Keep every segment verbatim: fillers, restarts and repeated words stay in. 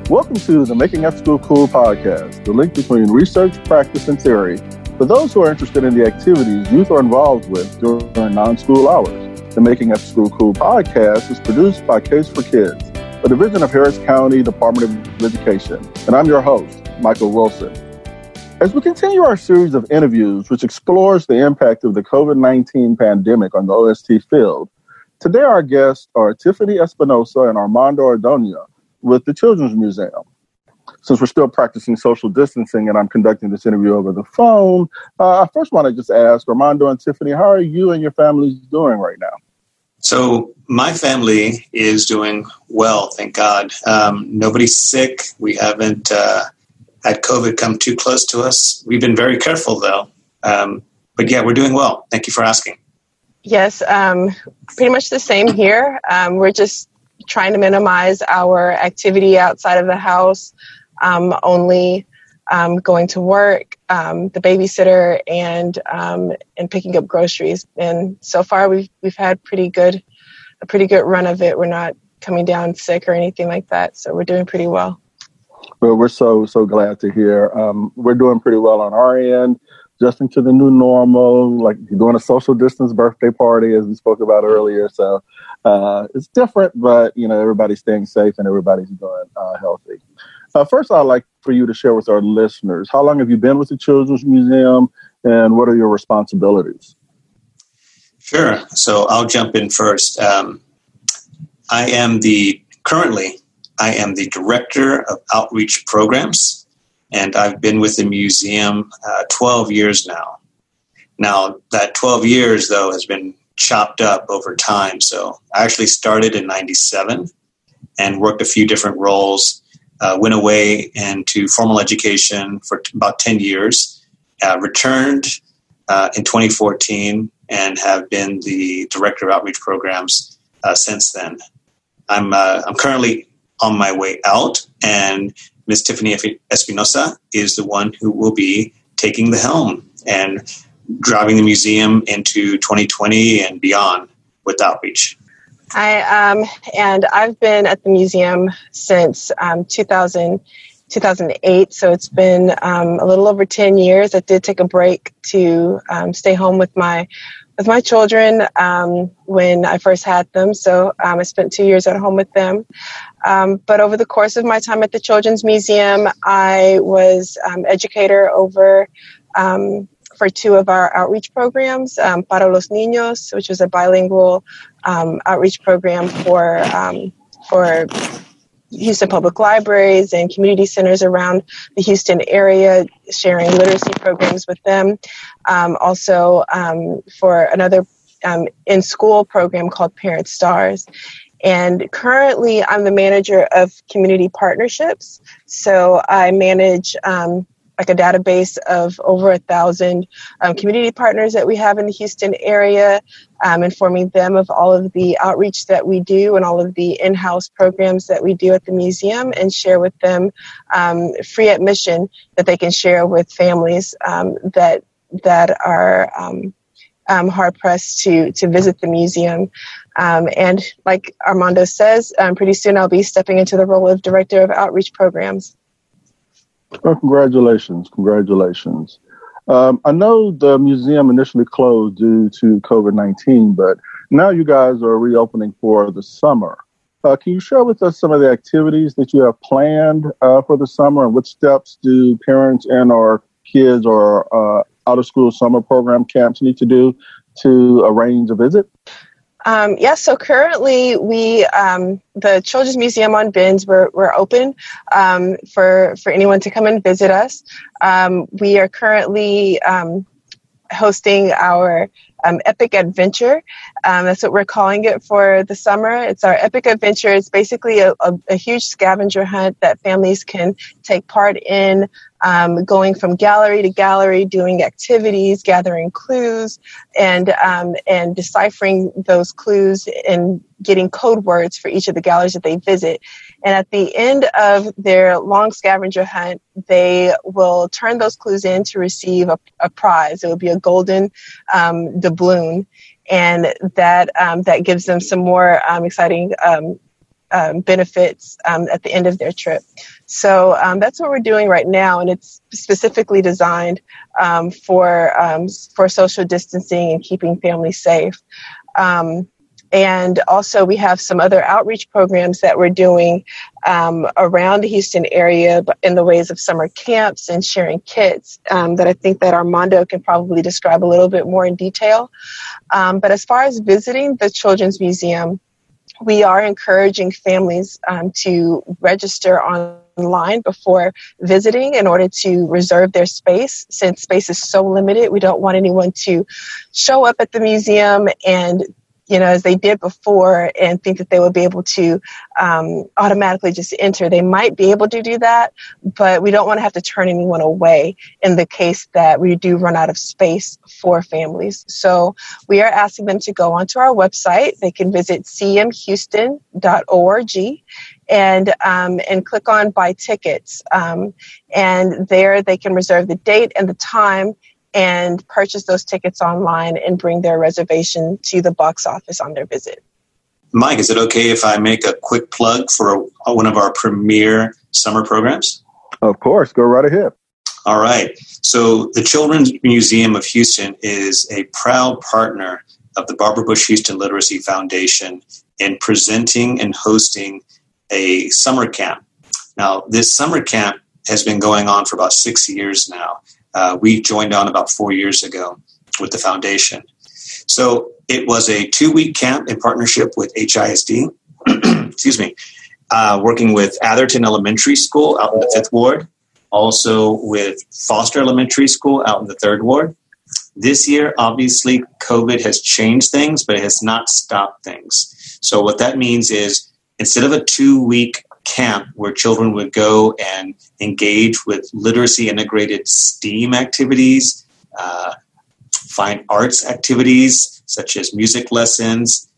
Welcome to the Making F School Cool podcast, the link between research, practice, and theory for those who are interested in the activities youth are involved with during non-school hours. The Making F School Cool podcast is produced by Case for Kids, a division of Harris County Department of Education, and I'm your host, Michael Wilson. As we continue our series of interviews, which explores the impact of the covid nineteen pandemic on the O S T field, today our guests are Tiffany Espinosa and Armando Ordonez with the Children's Museum. Since we're still practicing social distancing and I'm conducting this interview over the phone, uh, I first want to just ask Armando and Tiffany, how are you and your families doing right now? So my family is doing well, thank God. Um, nobody's sick. We haven't uh, had COVID come too close to us. We've been very careful, though. Um, but yeah, we're doing well. Thank you for asking. Yes, um, pretty much the same here. Um, we're just trying to minimize our activity outside of the house, um, only um, going to work, um, the babysitter, and um, and picking up groceries. And so far, we've we've had pretty good a pretty good run of it. We're not coming down sick or anything like that, so we're doing pretty well. Well, we're so so glad to hear. Um, we're doing pretty well on our end, adjusting to the new normal, like doing a social distance birthday party, as we spoke about earlier. So uh, it's different, but, you know, everybody's staying safe and everybody's doing uh, healthy. Uh, first, I'd like for you to share with our listeners, how long have you been with the Children's Museum and what are your responsibilities? Sure. So I'll jump in first. Um, I am the, currently, I am the Director of Outreach Programs, and I've been with the museum uh, twelve years now. Now, that twelve years, though, has been chopped up over time. So I actually started in ninety-seven and worked a few different roles, uh, went away into formal education for t- about ten years, uh, returned uh, in twenty fourteen, and have been the Director of Outreach Programs uh, since then. I'm uh, I'm currently on my way out, and Miz Tiffany Espinosa is the one who will be taking the helm and driving the museum into twenty twenty and beyond with outreach. Hi, um, and I've been at the museum since um, two thousand, two thousand eight, so it's been um, a little over ten years. I did take a break to um, stay home with my with my children um, when I first had them, so um, I spent two years at home with them. Um, but over the course of my time at the Children's Museum, I was um, educator over um, for two of our outreach programs, um, Para los Niños, which was a bilingual um, outreach program for um, for Houston Public Libraries and community centers around the Houston area, sharing literacy programs with them. Um, also um, for another um, in-school program called Parent Stars. And currently, I'm the manager of community partnerships. So I manage um, like a database of over a thousand um, community partners that we have in the Houston area, um, informing them of all of the outreach that we do and all of the in-house programs that we do at the museum, and share with them um, free admission that they can share with families um, that that are um, um, hard-pressed to to visit the museum. Um, and like Armando says, um, pretty soon I'll be stepping into the role of Director of Outreach Programs. Well, congratulations. Congratulations. Um, I know the museum initially closed due to covid nineteen, but now you guys are reopening for the summer. Uh, can you share with us some of the activities that you have planned uh, for the summer, and what steps do parents and or kids or uh, out-of-school summer program camps need to do to arrange a visit? Um, yes, yeah, so currently we, um, the Children's Museum on Bends, we're, we're open um, for, for anyone to come and visit us. Um, we are currently um, hosting our um, Epic Adventure. Um, that's what we're calling it for the summer. It's our Epic Adventure. It's basically a, a, a huge scavenger hunt that families can take part in, um, going from gallery to gallery, doing activities, gathering clues, and um, and deciphering those clues and getting code words for each of the galleries that they visit. And at the end of their long scavenger hunt, they will turn those clues in to receive a, a prize. It will be a golden um, doubloon, and that um, that gives them some more um, exciting um, um, benefits um, at the end of their trip. So um, that's what we're doing right now, and it's specifically designed um, for um, for social distancing and keeping families safe. Um, And also we have some other outreach programs that we're doing um, around the Houston area in the ways of summer camps and sharing kits um, that I think that Armando can probably describe a little bit more in detail. Um, but as far as visiting the Children's Museum, we are encouraging families um, to register online before visiting in order to reserve their space. Since space is so limited, we don't want anyone to show up at the museum and, you know, as they did before and think that they would be able to um, automatically just enter. They might be able to do that, but we don't want to have to turn anyone away in the case that we do run out of space for families. So we are asking them to go onto our website. They can visit c m houston dot org and um, and click on Buy Tickets. Um, and there they can reserve the date and the time and purchase those tickets online and bring their reservation to the box office on their visit. Mike, is it okay if I make a quick plug for one of our premier summer programs? Of course. Go right ahead. All right. So the Children's Museum of Houston is a proud partner of the Barbara Bush Houston Literacy Foundation in presenting and hosting a summer camp. Now, this summer camp has been going on for about six years now. Uh, we joined on about four years ago with the foundation. So it was a two-week camp in partnership with H I S D, excuse me, uh, working with Atherton Elementary School out in the fifth ward, also with Foster Elementary School out in the third ward. This year, obviously, COVID has changed things, but it has not stopped things. So what that means is instead of a two-week camp where children would go and engage with literacy integrated STEAM activities, uh, fine arts activities such as music lessons,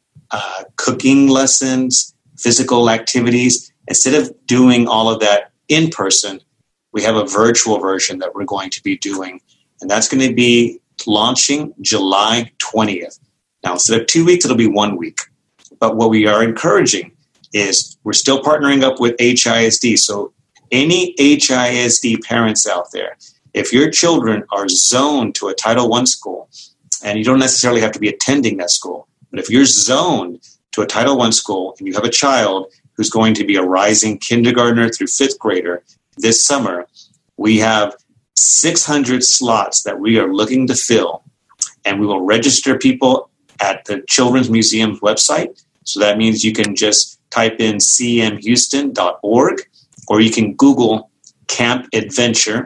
uh, cooking lessons, physical activities. Instead of doing all of that in person, we have a virtual version that we're going to be doing, and that's going to be launching July twentieth. Now, instead of two weeks, it'll be one week. But what we are encouraging is we're still partnering up with H I S D. So any H I S D parents out there, if your children are zoned to a Title one school, and you don't necessarily have to be attending that school, but if you're zoned to a Title one school and you have a child who's going to be a rising kindergartner through fifth grader this summer, we have six hundred slots that we are looking to fill, and we will register people at the Children's Museum's website. So that means you can just type in c m houston dot org, or you can Google Camp Adventure,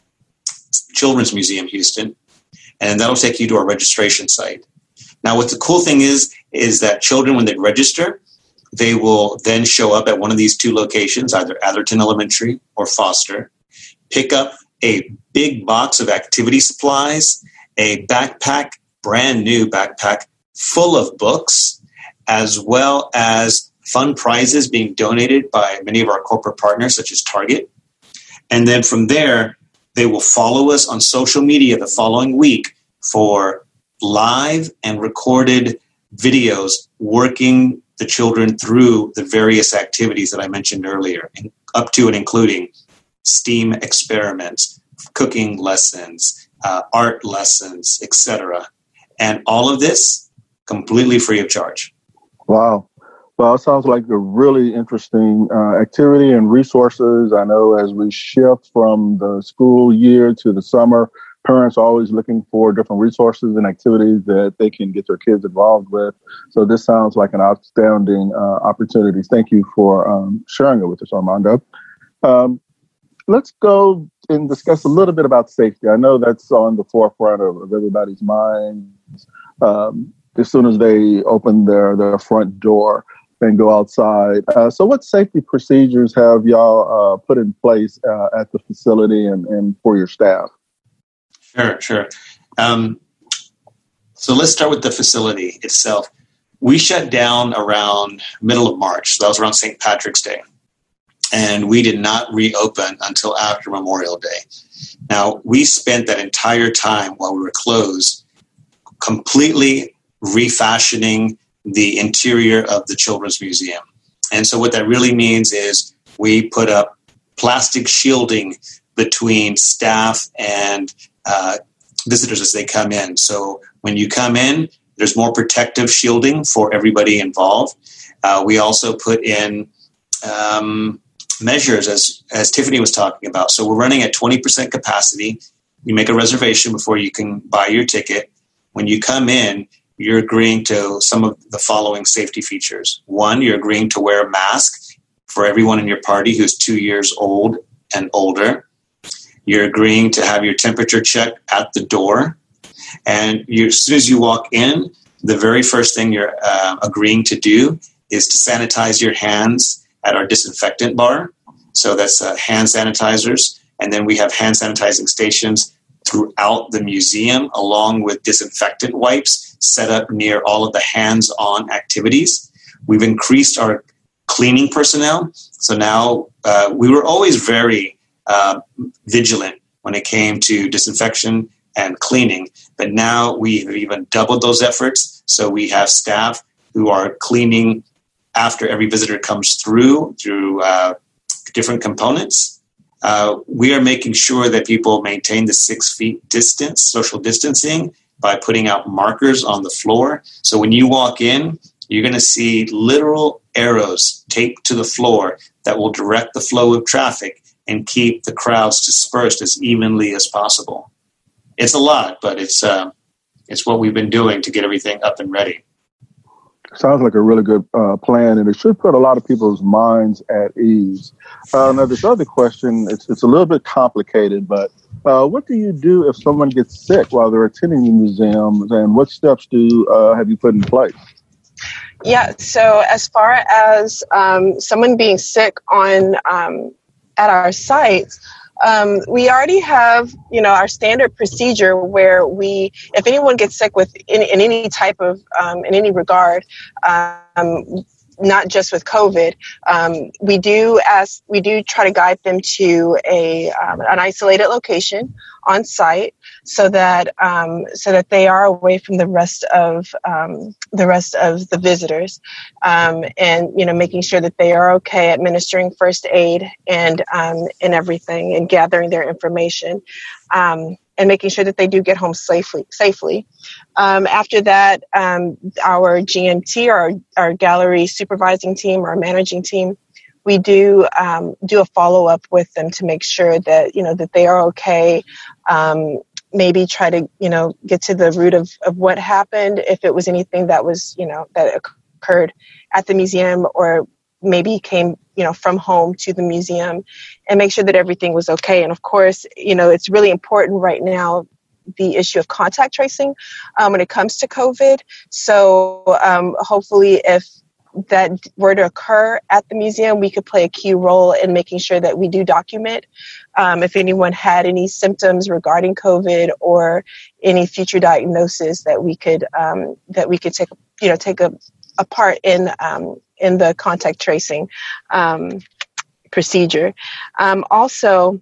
Children's Museum Houston, and that'll take you to our registration site. Now, what the cool thing is, is that children, when they register, they will then show up at one of these two locations, either Atherton Elementary or Foster, pick up a big box of activity supplies, a backpack, brand new backpack full of books, as well as fun prizes being donated by many of our corporate partners, such as Target. And then from there, they will follow us on social media the following week for live and recorded videos working the children through the various activities that I mentioned earlier, and up to and including STEAM experiments, cooking lessons, uh, art lessons, et cetera. And all of this completely free of charge. Wow. Well, it sounds like a really interesting uh, activity and resources. I know as we shift from the school year to the summer, parents are always looking for different resources and activities that they can get their kids involved with. So this sounds like an outstanding uh, opportunity. Thank you for um, sharing it with us, Armando. Um, let's go and discuss a little bit about safety. I know that's on the forefront of, of everybody's minds. Um, as soon as they open their, their front door and go outside. Uh, so what safety procedures have y'all uh, put in place uh, at the facility and, and for your staff? Sure, sure. Um, so let's start with the facility itself. We shut down around middle of March. So that was around Saint Patrick's Day. And we did not reopen until after Memorial Day. Now, we spent that entire time while we were closed completely refashioning the interior of the Children's Museum. And so what that really means is we put up plastic shielding between staff and uh, visitors as they come in. So when you come in, there's more protective shielding for everybody involved. Uh, we also put in um, measures, as, as Tiffany was talking about. So we're running at twenty percent capacity. You make a reservation before you can buy your ticket. When you come in, you're agreeing to some of the following safety features. One, you're agreeing to wear a mask for everyone in your party who's two years old and older. You're agreeing to have your temperature checked at the door. And you, as soon as you walk in, the very first thing you're uh, agreeing to do is to sanitize your hands at our disinfectant bar. So that's uh, hand sanitizers. And then we have hand sanitizing stations throughout the museum, along with disinfectant wipes set up near all of the hands-on activities. We've increased our cleaning personnel. So now uh, we were always very uh, vigilant when it came to disinfection and cleaning, but now we've even doubled those efforts. So we have staff who are cleaning after every visitor comes through, through uh, different components. Uh, we are making sure that people maintain the six feet distance, social distancing, by putting out markers on the floor. So when you walk in, you're going to see literal arrows taped to the floor that will direct the flow of traffic and keep the crowds dispersed as evenly as possible. It's a lot, but it's uh, it's what we've been doing to get everything up and ready. Sounds like a really good uh, plan, and it should put a lot of people's minds at ease. Uh, now, this other question, it's, it's a little bit complicated, but uh, what do you do if someone gets sick while they're attending the museum, and what steps do uh, have you put in place? Yeah, so as far as um, someone being sick on um, at our sites, Um, we already have, you know, our standard procedure where we, if anyone gets sick with in, in any type of, um, in any regard, um, not just with COVID, um, we do ask, we do try to guide them to a um, an isolated location on site, so that um, so that they are away from the rest of um, the rest of the visitors, um, and you know, making sure that they are okay, administering first aid and um, and everything, and gathering their information, um, and making sure that they do get home safely. Safely. Um, after that, um, our G M T, our our gallery supervising team, our managing team, we do um, do a follow up with them to make sure that you know that they are okay. Um, maybe try to you know get to the root of, of what happened, if it was anything that was you know that occurred at the museum, or maybe came you know from home to the museum, and make sure that everything was okay. And of course, you know it's really important right now, the issue of contact tracing um, when it comes to COVID. So um, hopefully if that were to occur at the museum, we could play a key role in making sure that we do document um, if anyone had any symptoms regarding COVID or any future diagnosis, that we could um, that we could take you know take a, a part in um, in the contact tracing um, procedure. Um, also,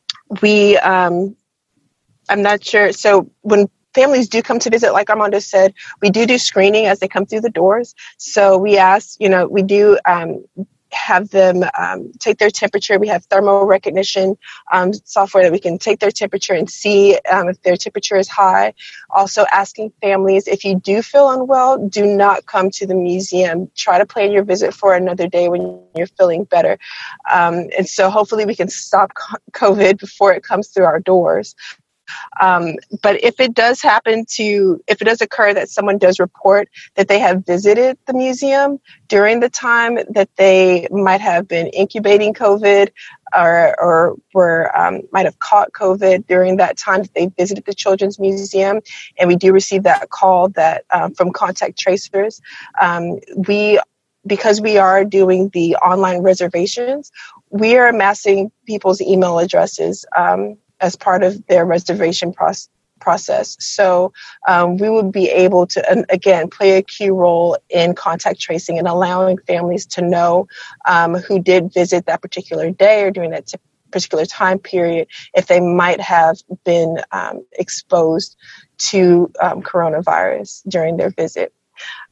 we um, I'm not sure. So when families do come to visit, like Armando said, we do do screening as they come through the doors. So we ask, you know, we do um, have them um, take their temperature. We have thermal recognition um, software that we can take their temperature and see um, if their temperature is high. Also asking families, if you do feel unwell, do not come to the museum. Try to plan your visit for another day when you're feeling better. Um, and so hopefully we can stop COVID before it comes through our doors. Um, but if it does happen to, if it does occur that someone does report that they have visited the museum during the time that they might have been incubating COVID, or, or were um, might have caught COVID during that time that they visited the Children's Museum, and we do receive that call that um, from contact tracers, um, we, because we are doing the online reservations, we are amassing people's email addresses um, as part of their reservation process. process. So um, we would be able to, um, again, play a key role in contact tracing and allowing families to know um, who did visit that particular day or during that t- particular time period, if they might have been um, exposed to um, coronavirus during their visit.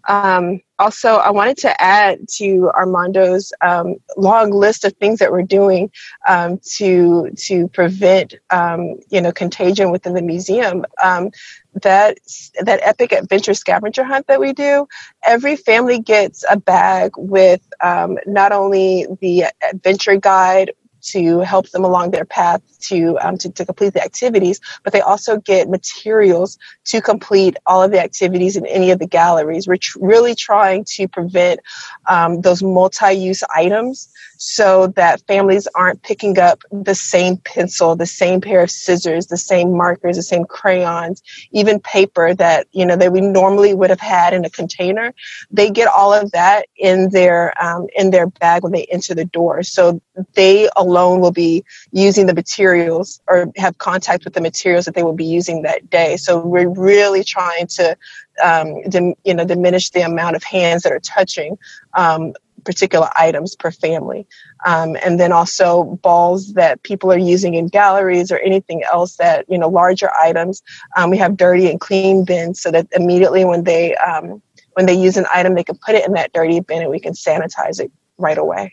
Um, also, I wanted to add to Armando's um, long list of things that we're doing um, to to prevent um, you know contagion within the museum. Um, that that epic adventure scavenger hunt that we do, every family gets a bag with um, not only the adventure guide to help them along their path to, um, to to complete the activities, but they also get materials to complete all of the activities in any of the galleries. We're tr- really trying to prevent um, those multi-use items so that families aren't picking up the same pencil, the same pair of scissors, the same markers, the same crayons, even paper that, you know, that we normally would have had in a container. They get all of that in their um, in their bag when they enter the door. So they alone will be using the materials or have contact with the materials that they will be using that day. So we're really trying to, um, dim, you know, diminish the amount of hands that are touching um, particular items per family. Um, and then also balls that people are using in galleries or anything else that, you know, larger items. Um, we have dirty and clean bins so that immediately when they um, when they use an item, they can put it in that dirty bin and we can sanitize it right away.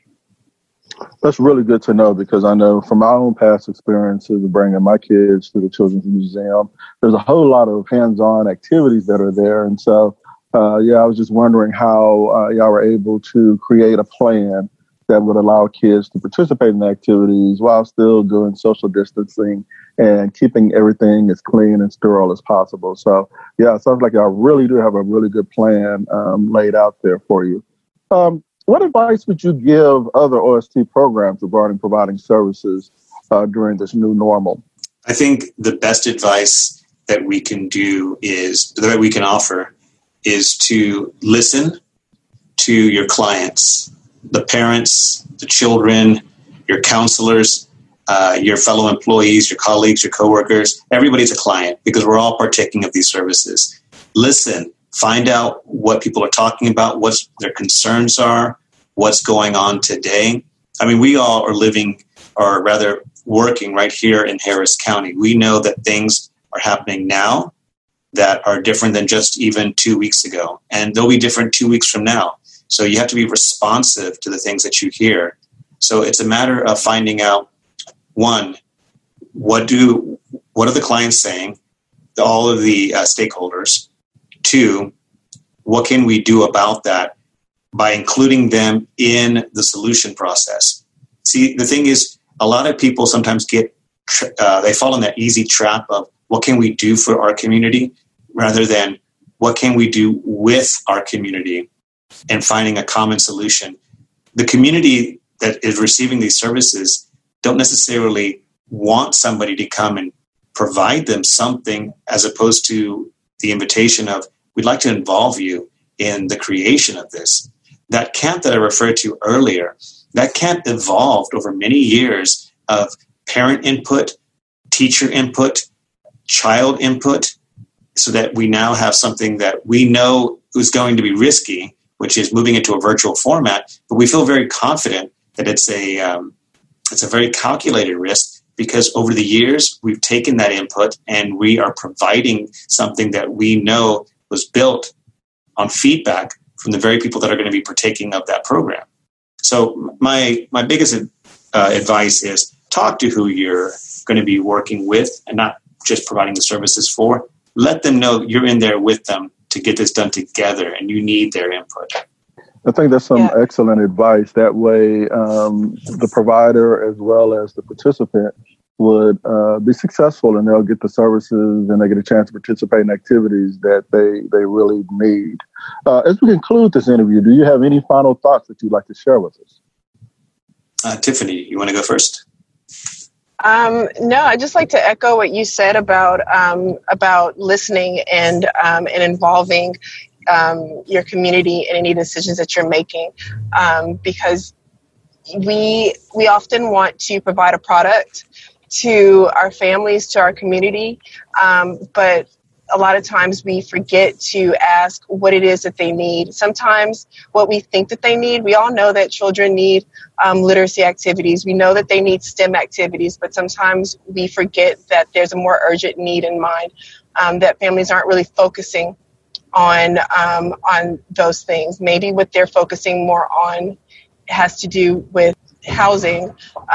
That's really good to know, because I know from my own past experiences of bringing my kids to the Children's Museum, there's a whole lot of hands-on activities that are there. And so, uh, yeah, I was just wondering how uh, y'all were able to create a plan that would allow kids to participate in the activities while still doing social distancing and keeping everything as clean and sterile as possible. So, yeah, it sounds like y'all really do have a really good plan um, laid out there for you. Um, What advice would you give other O S T programs regarding providing services uh, during this new normal? I think the best advice that we can do is, that we can offer, is to listen to your clients, the parents, the children, your counselors, uh, your fellow employees, your colleagues, your coworkers. Everybody's a client because we're all partaking of these services. Listen. Find out what people are talking about, what their concerns are, what's going on today. I mean, we all are living, or rather working right here in Harris County. We know that things are happening now that are different than just even two weeks ago. And they'll be different two weeks from now. So you have to be responsive to the things that you hear. So it's a matter of finding out, one, what do what are the clients saying, all of the uh, stakeholders. Two, what can we do about that by including them in the solution process? See, the thing is, a lot of people sometimes get, uh, they fall in that easy trap of what can we do for our community rather than what can we do with our community and finding a common solution. The community that is receiving these services don't necessarily want somebody to come and provide them something, as opposed to the invitation of, we'd like to involve you in the creation of this. That camp that I referred to earlier, that camp evolved over many years of parent input, teacher input, child input, so that we now have something that we know is going to be risky, which is moving into a virtual format, but we feel very confident that it's a um, it's a very calculated risk, because over the years we've taken that input and we are providing something that we know was built on feedback from the very people that are going to be partaking of that program. So my my biggest uh, advice is talk to who you're going to be working with and not just providing the services for. Let them know you're in there with them to get this done together and you need their input. I think that's some yeah. excellent advice. That way, um, the provider as well as the participant would uh, be successful, and they'll get the services and they get a chance to participate in activities that they, they really need. Uh, as we conclude this interview, do you have any final thoughts that you'd like to share with us? Uh, Tiffany, you want to go first? Um, no, I'd just like to echo what you said about um, about listening and um, and involving um, your community in any decisions that you're making, um, because we we often want to provide a product to our families, to our community, um, but a lot of times we forget to ask what it is that they need. Sometimes what we think that they need, we all know that children need um, literacy activities. We know that they need STEM activities, but sometimes we forget that there's a more urgent need in mind, um, that families aren't really focusing on um, on those things. Maybe what they're focusing more on has to do with housing,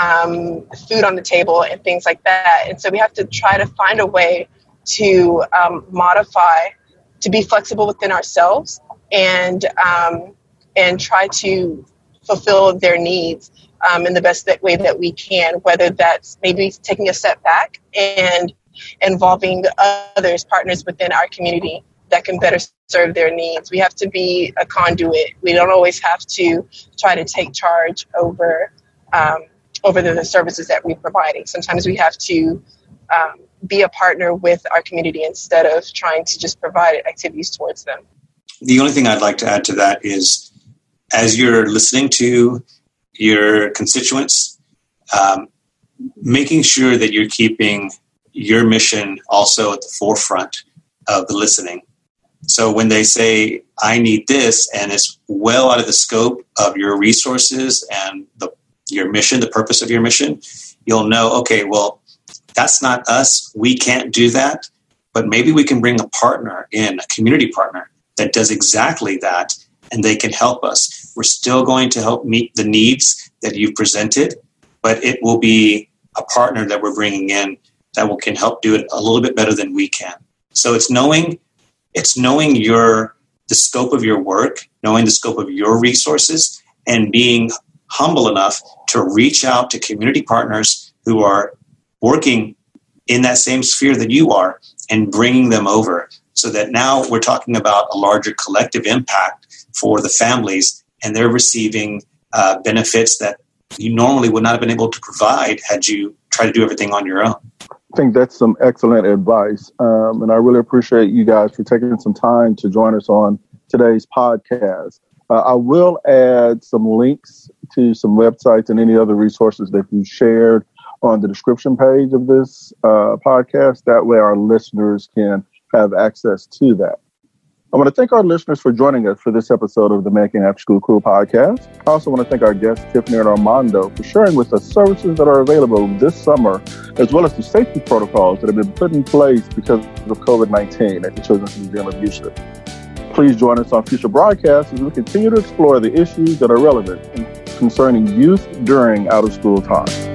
um, food on the table, and things like that. And so we have to try to find a way to um, modify, to be flexible within ourselves, and um, and try to fulfill their needs um, in the best that way that we can, whether that's maybe taking a step back and involving others, partners within our community that can better serve their needs. We have to be a conduit. We don't always have to try to take charge over um, over the, the services that we're providing. Sometimes we have to um, be a partner with our community instead of trying to just provide activities towards them. The only thing I'd like to add to that is, as you're listening to your constituents, um, making sure that you're keeping your mission also at the forefront of the listening. So when they say, I need this, and it's well out of the scope of your resources and the, your mission, the purpose of your mission, you'll know, okay, well, that's not us. We can't do that. But maybe we can bring a partner in, a community partner that does exactly that, and they can help us. We're still going to help meet the needs that you've presented, but it will be a partner that we're bringing in that will, can help do it a little bit better than we can. So it's knowing it's knowing your the scope of your work, knowing the scope of your resources, and being humble enough to reach out to community partners who are working in that same sphere that you are and bringing them over, so that now we're talking about a larger collective impact for the families, and they're receiving uh, benefits that you normally would not have been able to provide had you tried to do everything on your own. I think that's some excellent advice. Um, and I really appreciate you guys for taking some time to join us on today's podcast. Uh, I will add some links to some websites and any other resources that you shared on the description page of this uh, podcast. That way our listeners can have access to that. I want to thank our listeners for joining us for this episode of the Making After School Cool podcast. I also want to thank our guests, Tiffany and Armando, for sharing with us services that are available this summer, as well as the safety protocols that have been put in place because of covid nineteen at the Children's Museum of Houston. Please join us on future broadcasts as we continue to explore the issues that are relevant concerning youth during out-of-school time.